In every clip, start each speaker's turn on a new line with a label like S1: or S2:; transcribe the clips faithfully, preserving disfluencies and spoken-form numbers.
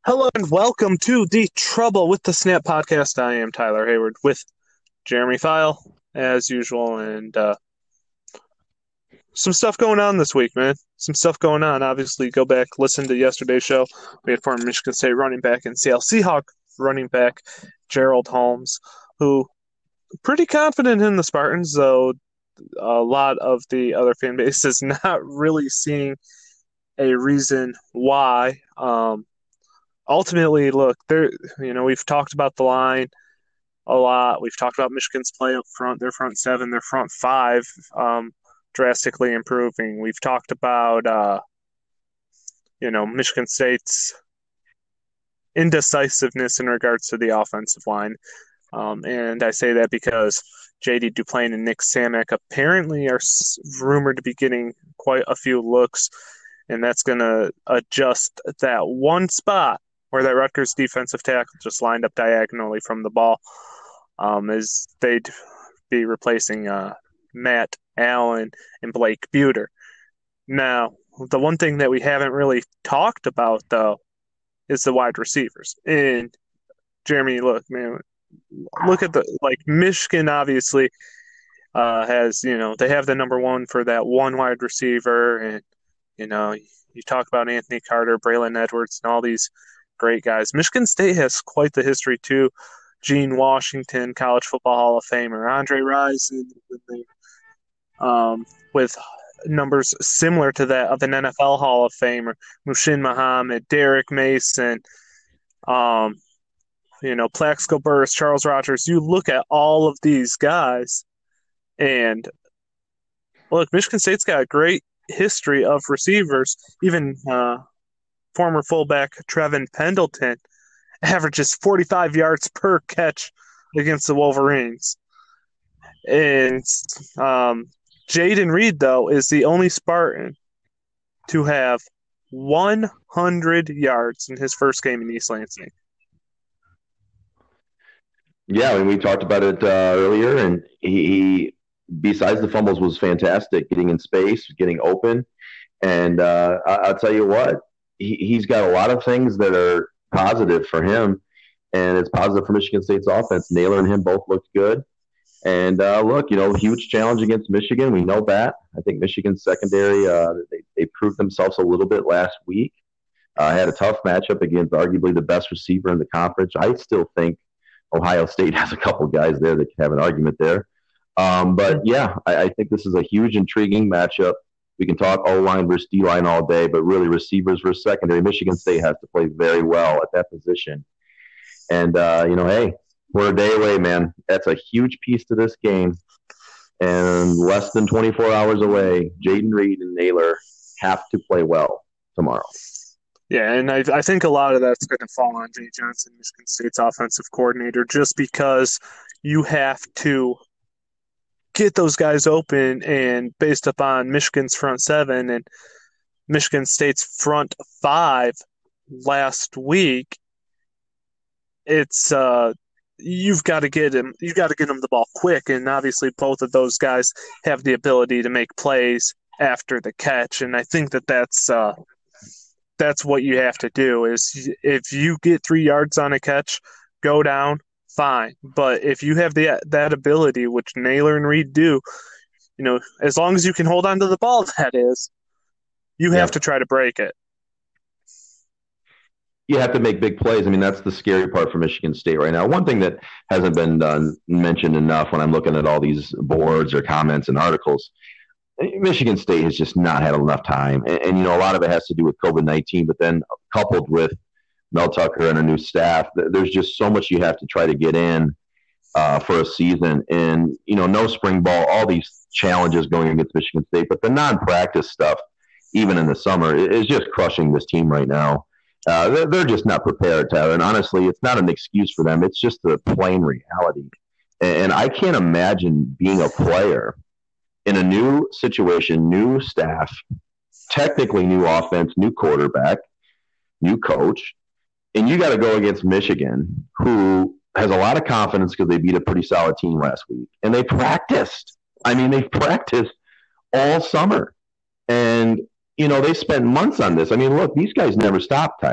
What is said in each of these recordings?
S1: Hello and welcome to the Trouble with the Snap podcast. I am Tyler Hayward with Jeremy File, as usual, and uh, some stuff going on this week, man. Some stuff going on. Obviously, go back, listen to yesterday's show. We had former Michigan State running back and Seattle Seahawk running back Gerald Holmes, who pretty confident in the Spartans, though a lot of the other fan base is not really seeing a reason why. Um, ultimately, look, there. You know, we've talked about the line a lot. We've talked about Michigan's play up front, their front seven, their front five, um, drastically improving. We've talked about, uh, you know, Michigan State's indecisiveness in regards to the offensive line. Um, and I say that because J D Duplain and Nick Samak apparently are rumored to be getting quite a few looks, and that's going to adjust that one spot where that Rutgers defensive tackle just lined up diagonally from the ball, um, as they'd be replacing uh, Matt Allen and Blake Buter. Now, the one thing that we haven't really talked about, though, is the wide receivers. And Jeremy, look, man, look at the like Michigan. Obviously, uh, has you know they have the number one for that one wide receiver, and you know you talk about Anthony Carter, Braylon Edwards, and all these great guys. Michigan State has quite the history too. Gene Washington, College Football Hall of Famer, Andre Rison, um, with numbers similar to that of an N F L Hall of Famer, Mushin Muhammad, Derek Mason, um, you know, Plaxico Burress, Charles Rogers. You look at all of these guys, and look, Michigan State's got a great history of receivers. Even uh, former fullback Trevin Pendleton averages forty-five yards per catch against the Wolverines. And um, Jaden Reed, though, is the only Spartan to have one hundred yards in his first game in East Lansing.
S2: Yeah, I mean, we talked about it uh, earlier, and he, he, besides the fumbles, was fantastic, getting in space, getting open. And uh, I, I'll tell you what, he, he's got a lot of things that are positive for him, and it's positive for Michigan State's offense. Naylor and him both looked good. And uh, look, you know, huge challenge against Michigan. We know that. I think Michigan's secondary, uh, they, they proved themselves a little bit last week. Uh, had a tough matchup against arguably the best receiver in the conference. I still think Ohio State has a couple guys there that can have an argument there. Um, but, yeah, I, I think this is a huge, intriguing matchup. We can talk O-line versus D-line all day, but really receivers versus secondary. Michigan State has to play very well at that position. And, uh, you know, hey, we're a day away, man. That's a huge piece to this game. And less than twenty-four hours away, Jaden Reed and Naylor have to play well tomorrow.
S1: Yeah, and I, I think a lot of that's going to fall on Jay Johnson, Michigan State's offensive coordinator, just because you have to get those guys open, and based upon Michigan's front seven and Michigan State's front five last week, it's uh, you've got to get him. You've got to get him the ball quick, and obviously both of those guys have the ability to make plays after the catch, and I think that that's uh, that's what you have to do. Is if you get three yards on a catch, go down, fine. But if you have the that ability, which Naylor and Reed do, you know, as long as you can hold on to the ball, that is, you have
S2: Yeah.
S1: to try to break it.
S2: You have to make big plays. I mean, that's the scary part for Michigan State right now. One thing that hasn't been done, mentioned enough when I'm looking at all these boards or comments and articles, Michigan State has just not had enough time. And, and you know, a lot of it has to do with COVID nineteen, but then coupled with Mel Tucker and a new staff, there's just so much you have to try to get in uh, for a season. And, you know, no spring ball, all these challenges going against Michigan State, but the non-practice stuff, even in the summer, is just crushing this team right now. Uh, they're, they're just not prepared, Tyler. And honestly, it's not an excuse for them. It's just the plain reality. And, and I can't imagine being a player in a new situation, new staff, technically new offense, new quarterback, new coach, and you got to go against Michigan, who has a lot of confidence because they beat a pretty solid team last week. And they practiced. I mean, they've practiced all summer. And, you know, they spent months on this. I mean, look, these guys never stopped, Tyler.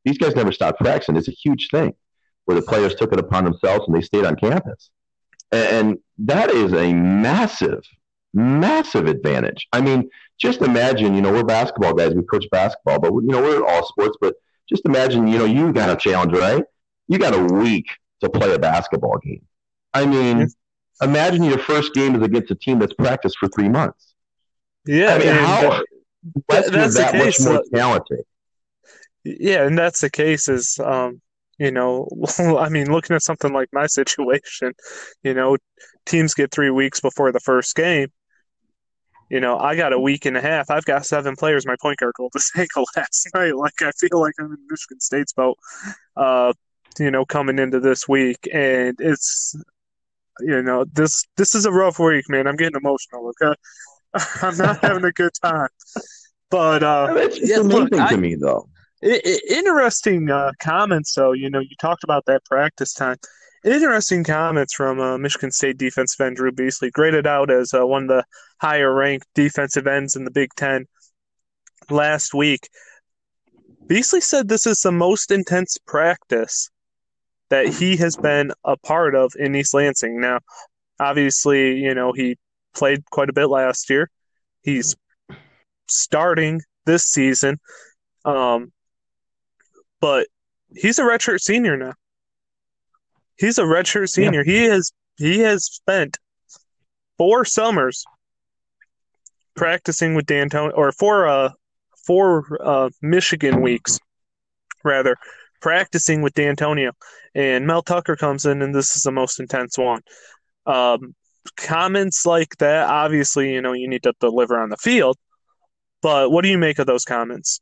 S2: These guys never stopped practicing. It's a huge thing where the players took it upon themselves and they stayed on campus. And that is a massive, massive advantage. I mean, just imagine, you know, we're basketball guys. We coach basketball, but, you know, we're in all sports. But just imagine, you know, you got a challenge, right? You got a week to play a basketball game. I mean, imagine your first game is against a team that's practiced for three months.
S1: Yeah,
S2: I mean, how
S1: that, that's
S2: that
S1: the case.
S2: much more talented.
S1: Yeah, and that's the case is, um, you know, I mean, looking at something like my situation, you know, teams get three weeks before the first game. You know, I got a week and a half. I've got seven players. My point guard rolled his ankle last night. Like, I feel like I'm in Michigan State's boat, uh, you know, coming into this week. And it's, you know, this this is a rough week, man. I'm getting emotional, okay? I'm not having a good time. But, uh,
S2: I mean, it's
S1: yeah,
S2: amazing
S1: look, I,
S2: to me, though.
S1: It, it, interesting uh, comments, though. You know, you talked about that practice time. Interesting comments from uh, Michigan State defensive end Drew Beasley, graded out as uh, one of the higher-ranked defensive ends in the Big Ten last week. Beasley said this is the most intense practice that he has been a part of in East Lansing. Now, obviously, you know, he played quite a bit last year. He's starting this season. Um, But he's a redshirt senior now. He's a redshirt senior. Yeah. He has he has spent four summers practicing with D'Antonio, or four uh four uh Michigan weeks, rather, practicing with D'Antonio. And Mel Tucker comes in, and this is the most intense one. Um, comments like that, obviously, you know, you need to deliver on the field. But what do you make of those comments?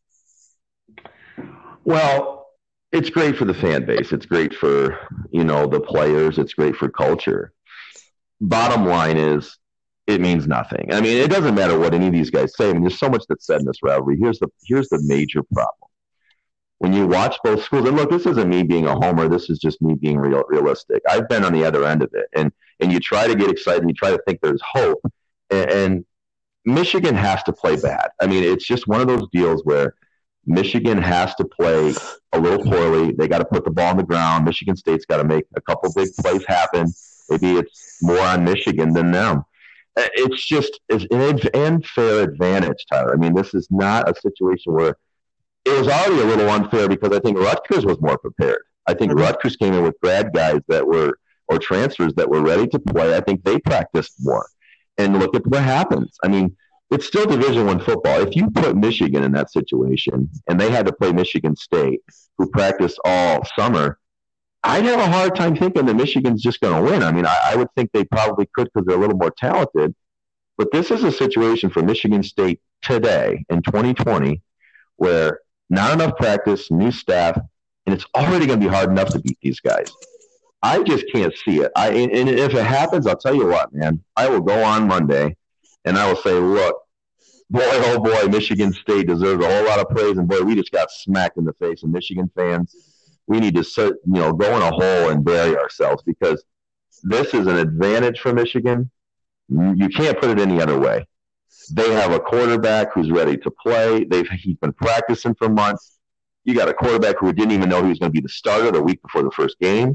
S2: Well, it's great for the fan base. It's great for, you know, the players. It's great for culture. Bottom line is, it means nothing. I mean, it doesn't matter what any of these guys say. I mean, there's so much that's said in this rivalry. Here's the here's the major problem. When you watch both schools, and look, this isn't me being a homer. This is just me being real, realistic. I've been on the other end of it, and and you try to get excited, and you try to think there's hope, and, and Michigan has to play bad. I mean, it's just one of those deals where Michigan has to play a little poorly. They got to put the ball on the ground. Michigan State's got to make a couple big plays happen. Maybe it's more on Michigan than them. It's just it's an unfair advantage, Tyler. I mean, this is not a situation where it was already a little unfair because I think Rutgers was more prepared. I think mm-hmm. Rutgers came in with grad guys that were or transfers that were ready to play. I think they practiced more. And look at what happens. I mean, it's still Division One football. If you put Michigan in that situation and they had to play Michigan State, who practiced all summer, I'd have a hard time thinking that Michigan's just going to win. I mean, I, I would think they probably could because they're a little more talented. But this is a situation for Michigan State today in twenty twenty where not enough practice, new staff, and it's already going to be hard enough to beat these guys. I just can't see it. I and, and if it happens, I'll tell you what, man. I will go on Monday and I will say, look, boy, oh boy, Michigan State deserves a whole lot of praise. And boy, we just got smacked in the face. And Michigan fans, we need to, you know, go in a hole and bury ourselves because this is an advantage for Michigan. You can't put it any other way. They have a quarterback who's ready to play. They've he's been practicing for months. You got a quarterback who didn't even know he was going to be the starter the week before the first game.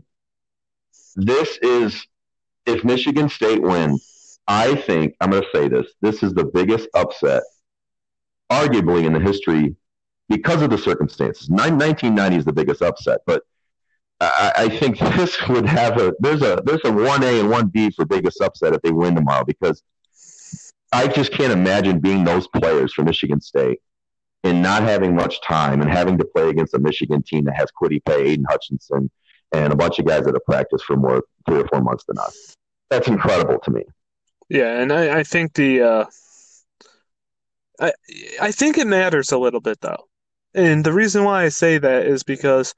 S2: This is, if Michigan State wins, I think, I'm going to say this, this is the biggest upset, arguably in the history, because of the circumstances. nineteen ninety is the biggest upset, but I, I think this would have a, there's a, there's a one A and one B for biggest upset if they win tomorrow, because I just can't imagine being those players for Michigan State and not having much time and having to play against a Michigan team that has Kwity Paye, Aiden Hutchinson, and a bunch of guys that have practiced for more three or four months than us. That's incredible to me.
S1: Yeah, and I, I think the uh, I I think it matters a little bit though, and the reason why I say that is because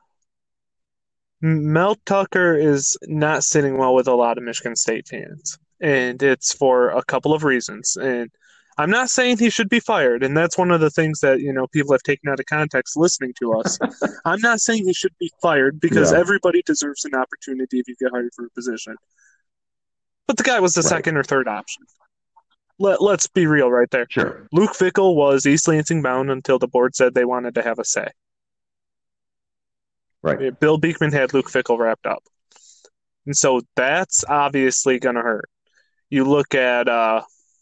S1: Mel Tucker is not sitting well with a lot of Michigan State fans, and it's for a couple of reasons. And I'm not saying he should be fired, and that's one of the things that, you know, people have taken out of context listening to us. I'm not saying he should be fired because yeah. everybody deserves an opportunity if you get hired for a position. But the guy was the right. second or third option. Let, let's be real right there.
S2: Sure.
S1: Luke Fickell was East Lansing bound until the board said they wanted to have a say.
S2: Right.
S1: Bill Beekman had Luke Fickell wrapped up. And so that's obviously going to hurt. You look at, uh,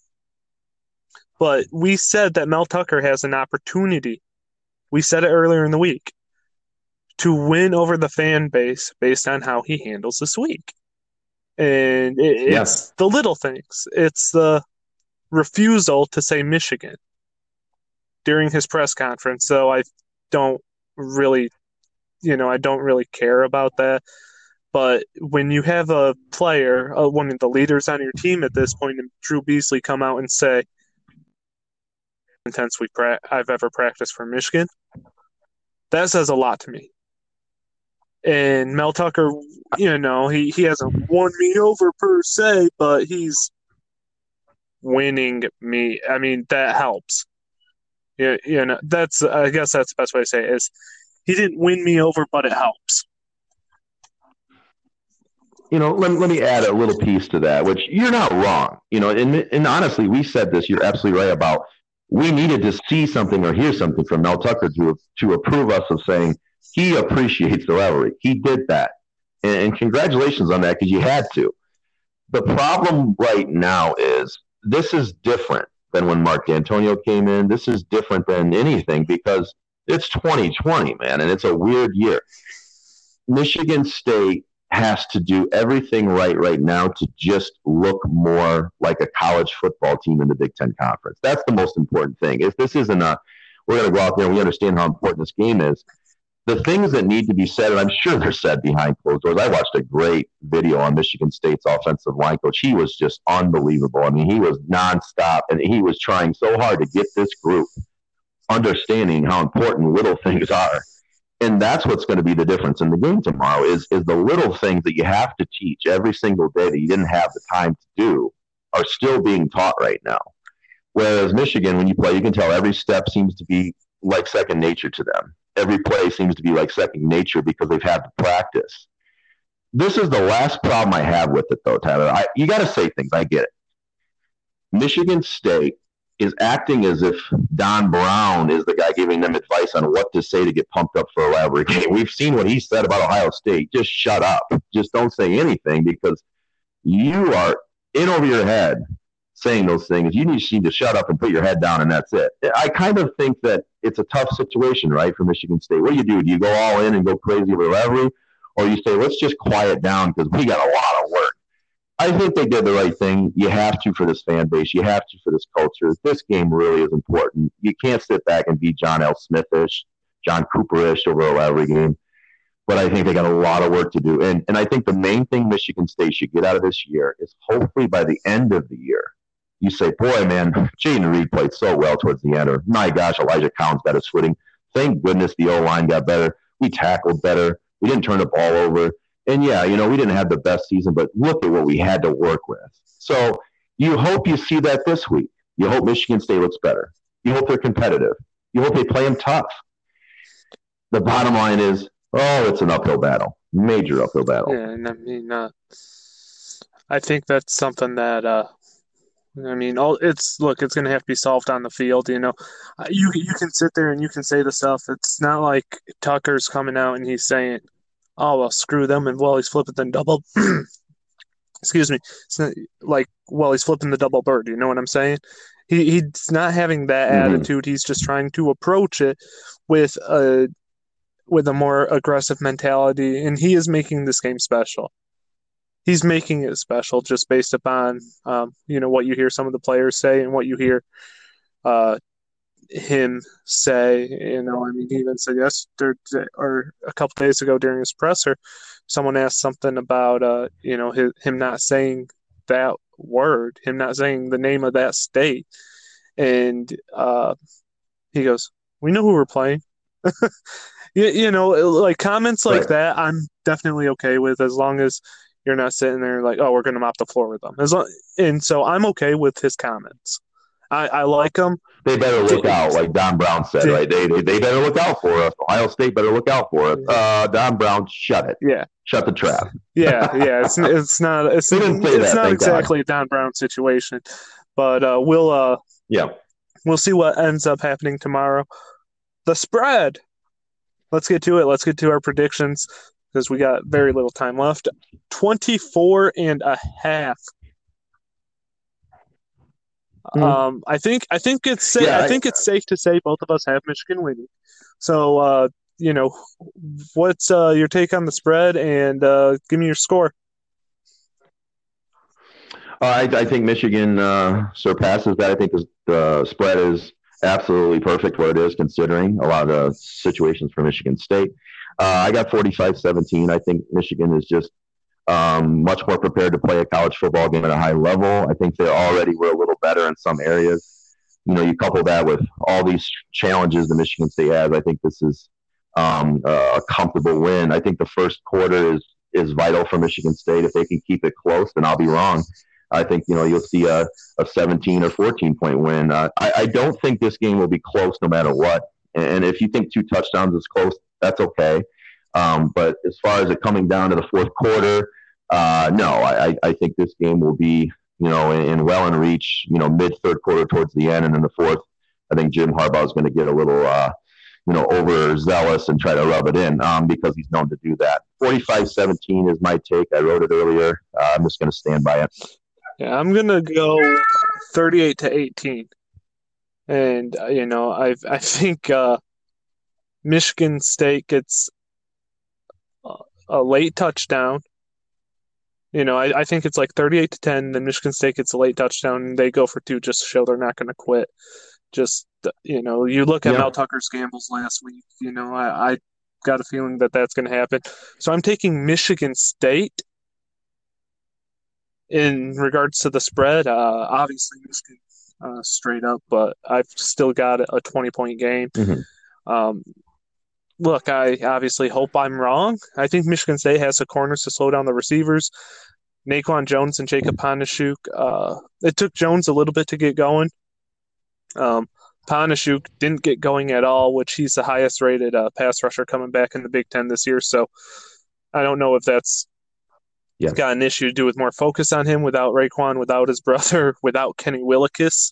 S1: but we said that Mel Tucker has an opportunity. We said it earlier in the week to win over the fan base based on how he handles this week. And it, it's
S2: Yes.
S1: the little things. It's the refusal to say Michigan during his press conference. So I don't really, you know, I don't really care about that. But when you have a player, uh, one of the leaders on your team at this point, and Drew Beasley come out and say, intense we pra- I've ever practiced for Michigan, that says a lot to me. And Mel Tucker, you know, he, he hasn't won me over per se, but he's winning me. I mean, that helps. You, you know, that's, I guess that's the best way to say it is he didn't win me over, but it helps.
S2: You know, let, let me add a little piece to that, which you're not wrong. You know, and, and honestly, we said this, you're absolutely right about we needed to see something or hear something from Mel Tucker to, to approve us of saying, he appreciates the rivalry. He did that. And, and congratulations on that because you had to. The problem right now is this is different than when Mark D'Antonio came in. This is different than anything because it's twenty twenty, man, and it's a weird year. Michigan State has to do everything right right now to just look more like a college football team in the Big Ten Conference. That's the most important thing. If this isn't a, we're going to go out there and we understand how important this game is, the things that need to be said, and I'm sure they're said behind closed doors. I watched a great video on Michigan State's offensive line coach. He was just unbelievable. I mean, he was nonstop, and he was trying so hard to get this group understanding how important little things are. And that's what's going to be the difference in the game tomorrow is, is the little things that you have to teach every single day that you didn't have the time to do are still being taught right now. Whereas Michigan, when you play, you can tell every step seems to be like second nature to them. Every play seems to be like second nature because they've had to practice. This is the last problem I have with it, though, Tyler. I, you got to say things. I get it. Michigan State is acting as if Don Brown is the guy giving them advice on what to say to get pumped up for a rivalry game. We've seen what he said about Ohio State. Just shut up. Just don't say anything because you are in over your head saying those things. You need to shut up and put your head down, and that's it. I kind of think that it's a tough situation, right, for Michigan State. What do you do? Do you go all in and go crazy over the rivalry? Or you say, let's just quiet down because we got a lot of work. I think they did the right thing. You have to for this fan base. You have to for this culture. This game really is important. You can't sit back and be John L. Smith-ish, John Cooper-ish over a rivalry game. But I think they got a lot of work to do. And, and I think the main thing Michigan State should get out of this year is hopefully by the end of the year, you say, boy, man, Jaden Reed played so well towards the end. Or, my gosh, Elijah Collins got his footing. Thank goodness the O-line got better. We tackled better. We didn't turn the ball over. And, yeah, you know, we didn't have the best season, but look at what we had to work with. So you hope you see that this week. You hope Michigan State looks better. You hope they're competitive. You hope they play them tough. The bottom line is, oh, it's an uphill battle, major uphill battle.
S1: Yeah, and I mean, uh, I think that's something that uh, – I mean, all it's look, it's going to have to be solved on the field. You know, you you can sit there and you can say the stuff. It's not like Tucker's coming out and he's saying, "Oh well, screw them," and well, he's flipping the double. Excuse me. It's not like well, he's flipping the double bird. You know what I'm saying? He he's not having that mm-hmm. attitude. He's just trying to approach it with a with a more aggressive mentality, and he is making this game special. He's making it special just based upon, um, you know, what you hear some of the players say and what you hear uh, him say. You know, I mean, he even said yesterday or a couple days ago during his presser, someone asked something about, uh, you know, his, him not saying that word, him not saying the name of that state. And uh, he goes, we know who we're playing. you, you know, like comments like right. that, I'm definitely okay with as long as you're not sitting there like, oh, we're going to mop the floor with them. As long, and so I'm okay with his comments. I, I like them.
S2: They better look out, like Don Brown said, right? They, they they better look out for us. Ohio State better look out for us. Uh, Don Brown, shut it.
S1: Yeah.
S2: Shut the trap.
S1: yeah, yeah. It's it's not it's, it's
S2: that,
S1: not exactly God. a Don Brown situation, but uh, we'll uh
S2: yeah
S1: we'll see what ends up happening tomorrow. The spread. let's get to it. Let's get to our predictions because we got very little time left. twenty-four and a half. Um, I think I think it's sa-
S2: Yeah,
S1: I
S2: I,
S1: think it's safe to say both of us have Michigan winning. So, uh, you know, what's uh, your take on the spread? And uh, give me your score.
S2: I, I think Michigan uh, surpasses that. I think the, the spread is absolutely perfect where it is, considering a lot of the situations for Michigan State. Uh, I got forty-five seventeen. I think Michigan is just um, much more prepared to play a college football game at a high level. I think they already were a little better in some areas. You know, you couple that with all these challenges that Michigan State has. I think this is um, a comfortable win. I think the first quarter is is vital for Michigan State. If they can keep it close, then I'll be wrong. I think you know you'll see a, a seventeen or fourteen point win. Uh, I, I don't think this game will be close no matter what. And if you think two touchdowns is close, that's okay. Um, but as far as it coming down to the fourth quarter, uh, no, I, I think this game will be you know in, in well in reach. You know, mid third quarter towards the end, and then the fourth. I think Jim Harbaugh is going to get a little uh, you know overzealous and try to rub it in um, because he's known to do that. forty-five seventeen is my take. I wrote it earlier. Uh, I'm just going to stand by it.
S1: Yeah, I'm gonna go thirty-eight to eighteen, and uh, you know I I think uh, Michigan State gets a, a late touchdown. You know I, I think it's like thirty-eight to ten. Then Michigan State gets a late touchdown, and they go for two just to show they're not going to quit. Just you know, you look at
S2: Yeah.
S1: Mel Tucker's gambles last week. You know, I, I got a feeling that that's going to happen. So I'm taking Michigan State. In regards to the spread, uh, obviously Michigan uh, straight up, but I've still got a twenty-point game.
S2: Mm-hmm.
S1: Um, look, I obviously hope I'm wrong. I think Michigan State has the corners to slow down the receivers. Naquan Jones and Jacob Panasiuk. Uh, it took Jones a little bit to get going. Um, Panasiuk didn't get going at all, which he's the highest rated uh, pass rusher coming back in the Big Ten this year. So I don't know if that's
S2: Yes.
S1: got an issue to do with more focus on him without Raekwon, without his brother, without Kenny Willekes.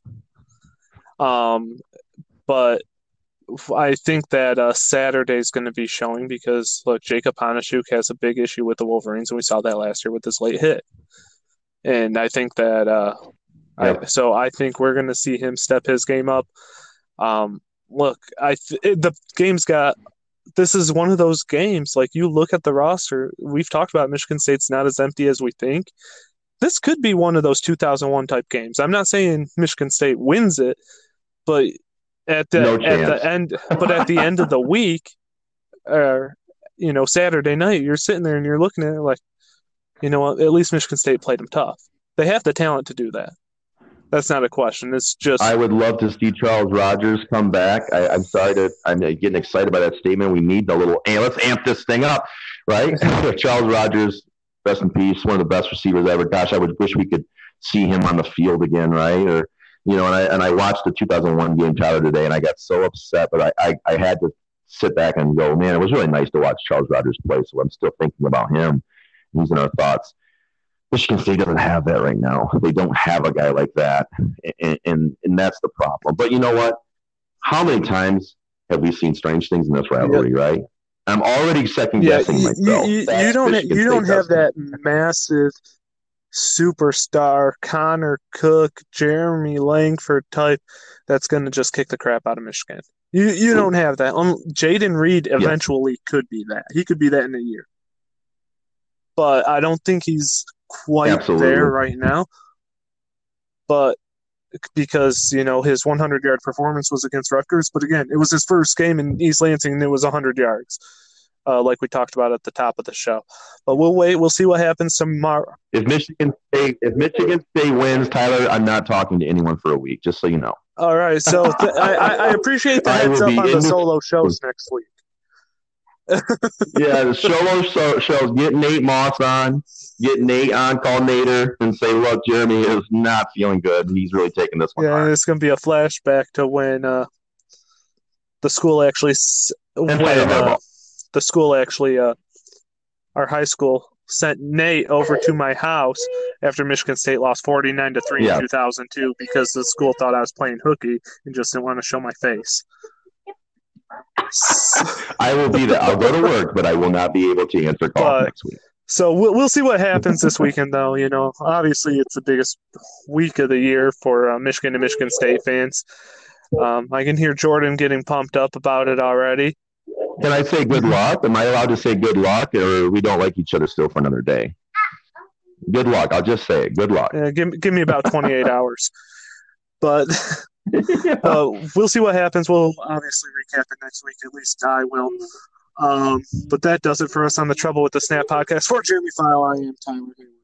S1: Um, but I think that uh, Saturday is going to be showing because, look, Jacob Panasiuk has a big issue with the Wolverines, and we saw that last year with this late hit. And I think that uh,
S2: Yep.
S1: I, so I think we're going to see him step his game up. Um, look, I th- it, the game's got this is one of those games, like you look at the roster, we've talked about Michigan State's not as empty as we think. This could be one of those two thousand one type games. I'm not saying Michigan State wins it, but at the
S2: No
S1: at the
S2: chance.
S1: end but at the end of the week, or you know, Saturday night, you're sitting there and you're looking at it like, you know what, at least Michigan State played them tough. They have the talent to do that. That's not a question. It's just
S2: I would love to see Charles Rogers come back. I, I'm sorry to I'm getting excited by that statement. We need a little let's amp this thing up, right? Charles Rogers, rest in peace, one of the best receivers ever. Gosh, I would wish we could see him on the field again, right? Or you know, and I and I watched the two thousand one game, Tyler, today, and I got so upset, but I, I, I had to sit back and go, man, it was really nice to watch Charles Rogers play. So I'm still thinking about him. He's in our thoughts. Michigan State doesn't have that right now. They don't have a guy like that, and, and and that's the problem. But you know what? How many times have we seen strange things in this rivalry, right? I'm already second
S1: yeah,
S2: guessing
S1: you,
S2: myself.
S1: you, you
S2: That's
S1: don't
S2: Michigan
S1: you don't
S2: State
S1: have
S2: doesn't.
S1: that massive superstar Connor Cook, Jeremy Langford type that's going to just kick the crap out of Michigan. You you don't have that. Um, Jaden Reed eventually yes. could be that. He could be that in a year, but I don't think he's quite
S2: Absolutely.
S1: there right now. But because you know his hundred-yard performance was against Rutgers, but again, it was his first game in East Lansing, and it was one hundred yards. Uh, like we talked about at the top of the show. But we'll wait. We'll see what happens tomorrow.
S2: If Michigan State, if Michigan State wins, Tyler, I'm not talking to anyone for a week, just so you know.
S1: All right. So th- I, I appreciate the heads up on the solo shows next week.
S2: Yeah, the solo show, shows. Get Nate Moss on. Get Nate on. Call Nader and say, look, Jeremy is not feeling good. He's really taking this one
S1: Yeah,
S2: hard.
S1: It's going to be a flashback to when uh, the school actually when uh, the school actually uh, our high school sent Nate over to my house after Michigan State lost forty-nine to three
S2: yeah.
S1: in two thousand two because the school thought I was playing hooky and just didn't want to show my face.
S2: I will be there. I'll go to work, but I will not be able to answer calls
S1: But
S2: next week.
S1: so we'll we'll see what happens this weekend, though. You know, obviously it's the biggest week of the year for uh, Michigan and Michigan State fans. Um, I can hear Jordan getting pumped up about it already.
S2: Can I say good luck? Am I allowed to say good luck, or we don't like each other still for another day? Good luck. I'll just say it. Good luck.
S1: Uh, give give me about twenty-eight hours, but uh, we'll see what happens. We'll obviously recap it next week. At least I will. Um, but that does it for us on the Trouble with the Snap podcast. For Jeremy File, I am Tyler Hayward.